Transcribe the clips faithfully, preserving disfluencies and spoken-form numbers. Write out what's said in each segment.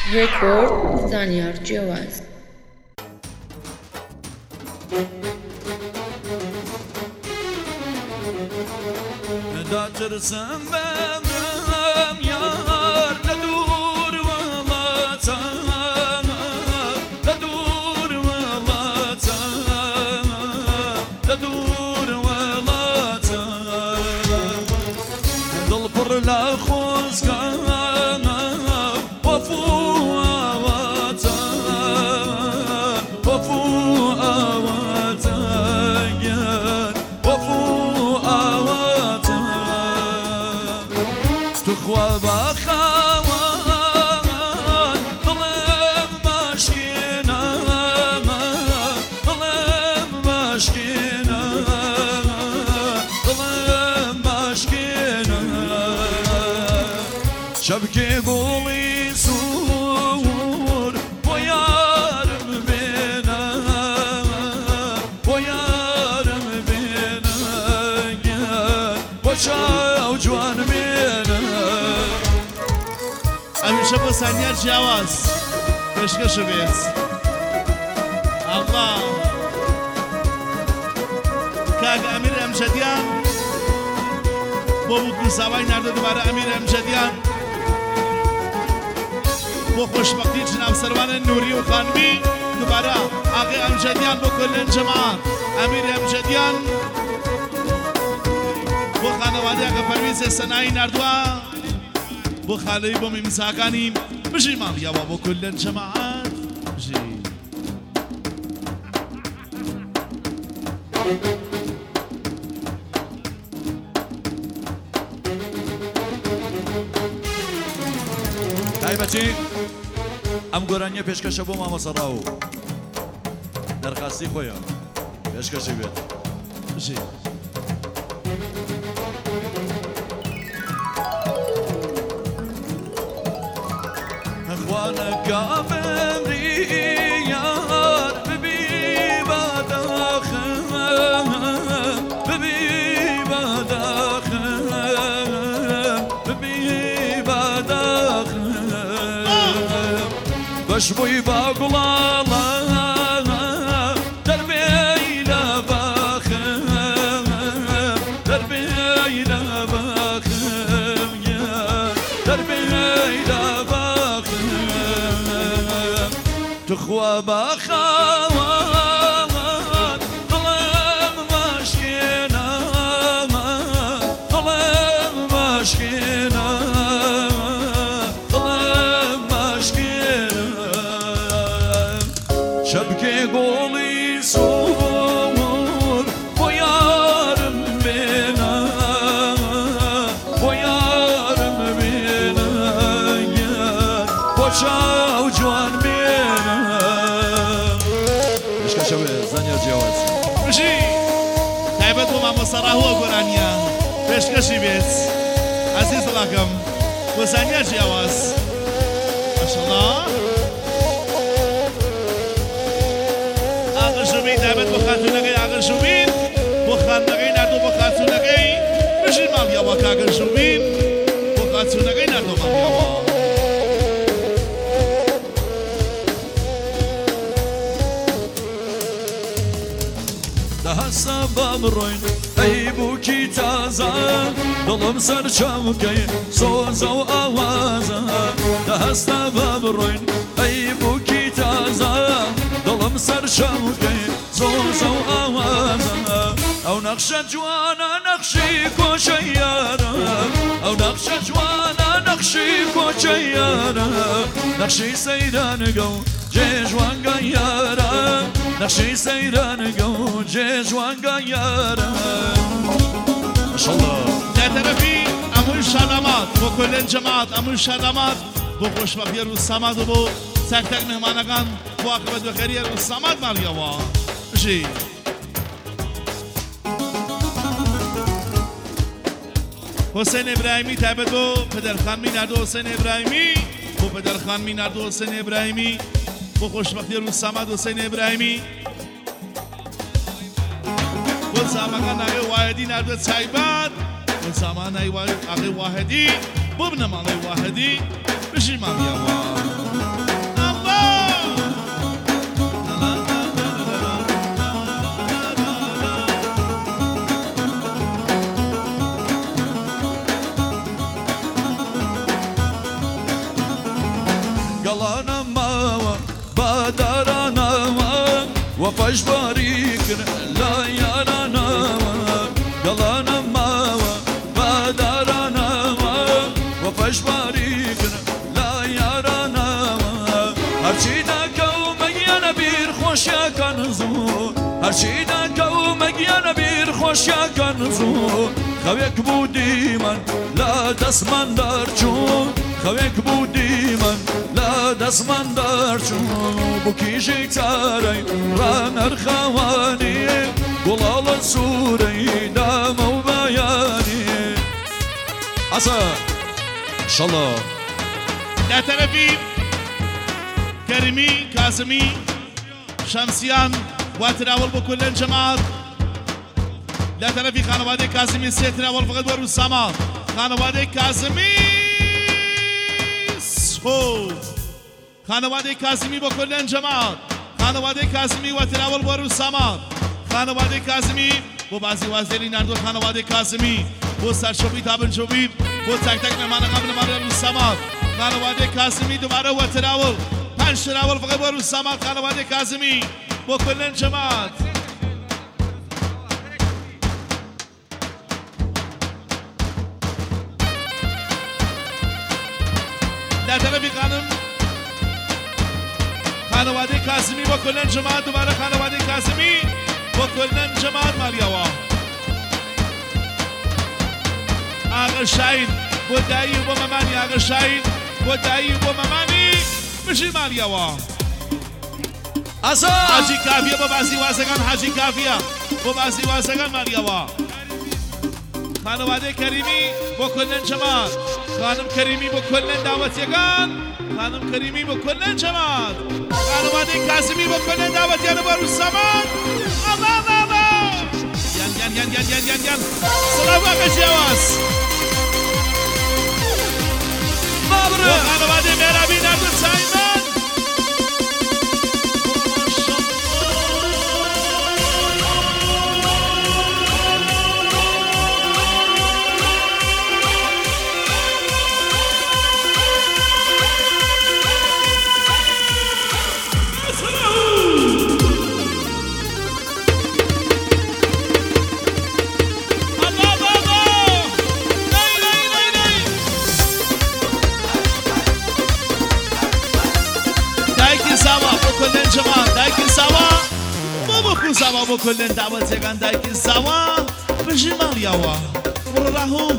رکورد زانیار جواز. Dağıtırsın benim yar ne dur vatan ne dur vatan ne dur vatan dal pırla khuzgan wafu vatan wafu vatan wafu تخوى بخوان ظلم مشكينا ظلم مشكينا ظلم مشكينا شبكي قولي سور ويارم بينا ويارم بينا وشاو جوان بينا همیشه با سنگر جواز کشکشو بیت الله کاگ امیر امجدیان با بود مساوی نرده دوباره امیر امجدیان با خوشبختی جناب سروان نوری و خانمی دوباره آقای امجدیان با کل جماعت امیر امجدیان با خانواده آقای پرویز سنایی نردوه بو خالی بو میمساکانیم بجی مالیا و بو کل جماعت بجی تایبەتی ئەم گۆرانیە پێشکەشە بۆ مامۆسەڕا و دەرخاستی خۆیە پێشکەشی بێت بجی وانا كافري يار ببي بداخل ببي بداخل ببي بداخل باش بوي باقلالا دربي لباخل دربي لباخل دربي لباخل تخوى بخوان ظلم مشكينا ظلم مشكينا ظلم مشكينا شبكي قولي سور ويارم بينا ويارم بينا وشاو جوان بينا زانیار جواز بجی تایبەت بۆ مامۆسەڕا هۆ گۆرانیە پێشکەشی بێت عەزیز وڵاکەم بۆ زانیار جیاواز ماشەڵڵا ئاغژوبین تایبەت بۆ خاتوونەکەی ئاغژوبین بۆ خانەکەی ناردوو بۆ خاتوونەکەی بژی ماڵیاوە کاگەژوبین بۆ خاتوونەکەی ناردوو ماڵیاوە سبب روین ای بوکی تازه دلم سر چمکی سوز و آوازه ده سبب روین ای بوکی تازه دلم سر چمکی سوز و آوازه او نقش جوانا نقشی کوچیاره او نقش جوانا نقشی کوچیاره نقشی سیرانگو جوان گیاره نقشی سیرانگو جوان گیاره ماشاءالله در طرفی امون شادامات با کل جماعت امون شادامات با خوشبختی روز سماد و با تک تک مهمانگان با عاقبت بخیری روز سماد مالیاوا بجی حسین ابراهیمی تایبەت بۆ پدرخان میناردو حسین ابراهیمی بۆ پدرخان میناردو حسین ابراهیمی بۆ خۆشبەختی روز سەماد حسین ابراهیمی بۆ زامەکان ئاغای واحدی ناردوە تایبەت بۆ زامانەی ئاغای واحدی بۆ بنەماڵەی واحدی بژی ماڵیاوە قلانا ماوا بادارانا وفاش باريكن لا يارانا قلانا ماوا بادارانا وفاش باريكن لا يارانا هرچی دکو مگیان بیر خوشیا کنزو هرچی دکو مگیان بیر خوشیا کنزو خویک بودی من لا دست من در چون خویک بودی من لا دست من در چون بکیشی تاری رانر خوانی گلال سوری دام و بیانی اصلا انشالله لا تلفي كريمي كاظمي شمسيان واتراول بكل الجماعات لا تلفي خانوادي كاظمي سيتراول فقط ورو السماء خانوادي كاظمي سو خانوادي كاظمي بكل الجماعات خانوادي كاظمي واتراول ورو السماء خانوادي كاظمي بو بازی وازداری نردو خانواده کاظمی بو سرشوبی تابن شوبی بو تک تک مهمان قبل ماره رو سماعت خانواده کاظمی دوباره و تراول پنج تراول فقط برو سماعت خانواده کاظمی بو کلن جماعت در طرفی خانم خانواده کاظمی با کلن جماعت دوباره خانواده کاظمی با کلن جماعت مالیاوا آقا شاید با دایی و با ممانی آقا شاید با دایی و با ممانی بشی مالیاوا ازا حاجی کافیه با بازی واسگان حاجی کافیه با بازی واسگان مالیاوا خانواده کریمی با کلن جماعت خانم کریمی با کلن دعوتیگان خانم کریمی با کلن جماعت خانواده کاظمی با کلن دعوتیان برو سمان الله الله الله ین ین ین ین ین ین ین سلام آقا جواز مبروک با خانواده مهرابی نردو سایمان سوا با کلن دعوتگان دایکی سوا بشی مالیاوا برو راهو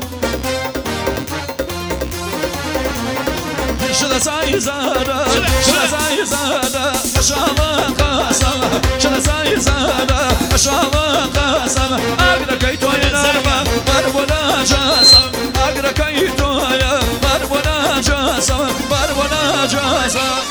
شده سای زاده شده سای زاده اشاوا قاسم شده سای زاده اشاوا قاسم اگر کی تو نرم بر ولا جاسم اگر کی تو بر ولا جاسم بر ولا جاسم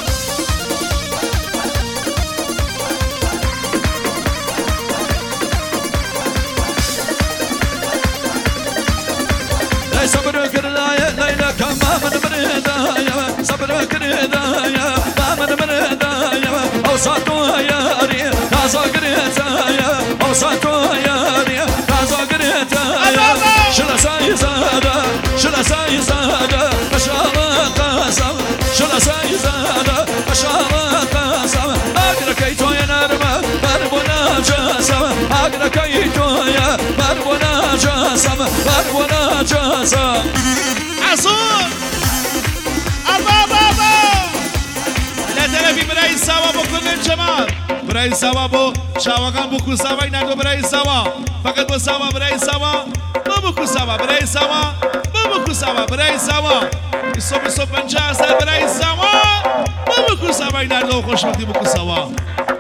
صبر كردايا ليلى كما من بردايا صبر كردايا ما من بردايا اوصاتو يا ري كازا كردايا اوصاتو يا ري كازا كردايا شلا ساي زادا شلا ساي زادا اشاوا قاسم شلا ساي زادا اشاوا قاسم اگر كيتو يا نرمه بربنا جاسم اگر كيتو يا بربنا جاسم بربنا جاسم عصور الله بابا لا تلفي براي سوا بكل الجماعة براي سوا بو شاوغان بكو سوا ينادو براي سوا فقط بو سوا براي سوا بو بكو سوا براي سوا بو بكو سوا براي سوا يصوب يصوب بنجاسة براي سوا بو بكو سوا ينادو خوش وقتي بكو سوا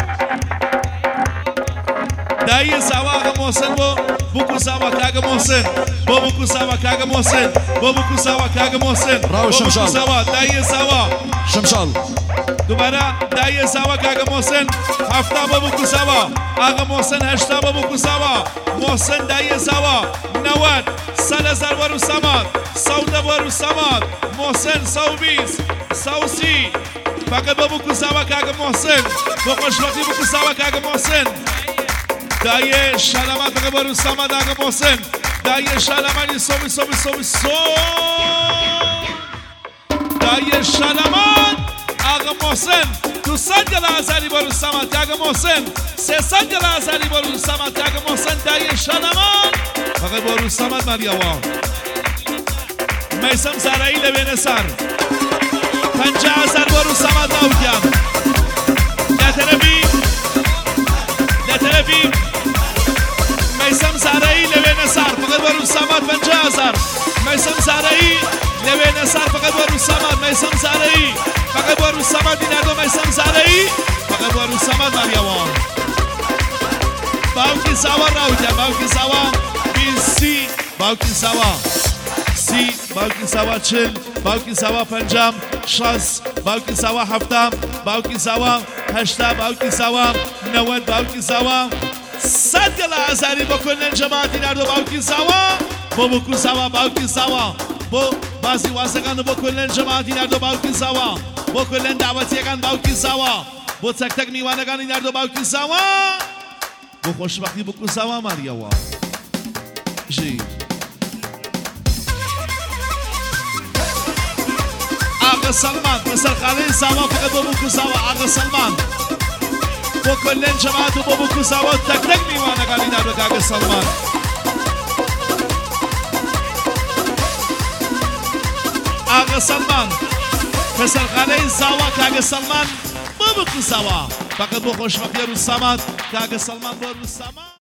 داي سوا محسن بو بكو سوا كاغا محسن بو بكو سوا كاغا محسن بو بكو سوا كاغا محسن راو شمشال بكو سوا داي سوا شمشال دوباره داي سوا كاغا محسن هفتا بو بكو سوا آغا محسن هشتا بو بكو سوا محسن داي سوا نود سلزر ورو سماد سودا ورو سماد محسن سو بیس سو سی فقط بو بكو سوا كاغا محسن بو خوش وقتی بكو سوا كاغا محسن دایه شلمت بگه برو سمد آقا محسن دایه شلمت سومی سومی سومی سوم دایه شلمت محسن دوصد گل ازری برو سمت کاغ محسن سیصد گل ازری برو سمت کاغ محسن دای شنمان فقط برو سمت مریوا میسم زرعی لبین سر پنجاه هزار برو سمت ناوگم لطرفی لطرفی میسم زرعی لبین سر فقط برو سمت پنجاه هزار میسم زرعی لبین سر فقط برو سمت میسم زرعی فقط برو سمت این دو میسم زرعی فقط برو سمت مریوان باوکی سوا راوگم باوکی سوا بیسی باوکی سوا سی باوکی سوا چل باوکی سوا پنجم شصت باوکی سوا هفتم باوکی سوا هشتم باوکی سوا نود باوکی سوا صد گل ازری با کلن جماعتی نردو باوکی سوا با بکو سوا باوکی سوا با بعضی واسقان با کلن جماعتی نردو باوکی سوا با کلن دعوتی گان باوکی سوا با تک تک میوانگانی نردو باوکی سوا با خوشبختی بکو سوا مریوا جی آقا سلمان مثل خاله سوا فقط با بکو سوا آقا سلمان با کلن جماعت و با بکو سوا تک تک میوانگانی نردو آقا سلمان آقا سلمان مثل خاله سوا که آقا سلمان با بکو سوا فقط با خوشبختی رو سمت که آقا سلمان با رو سمت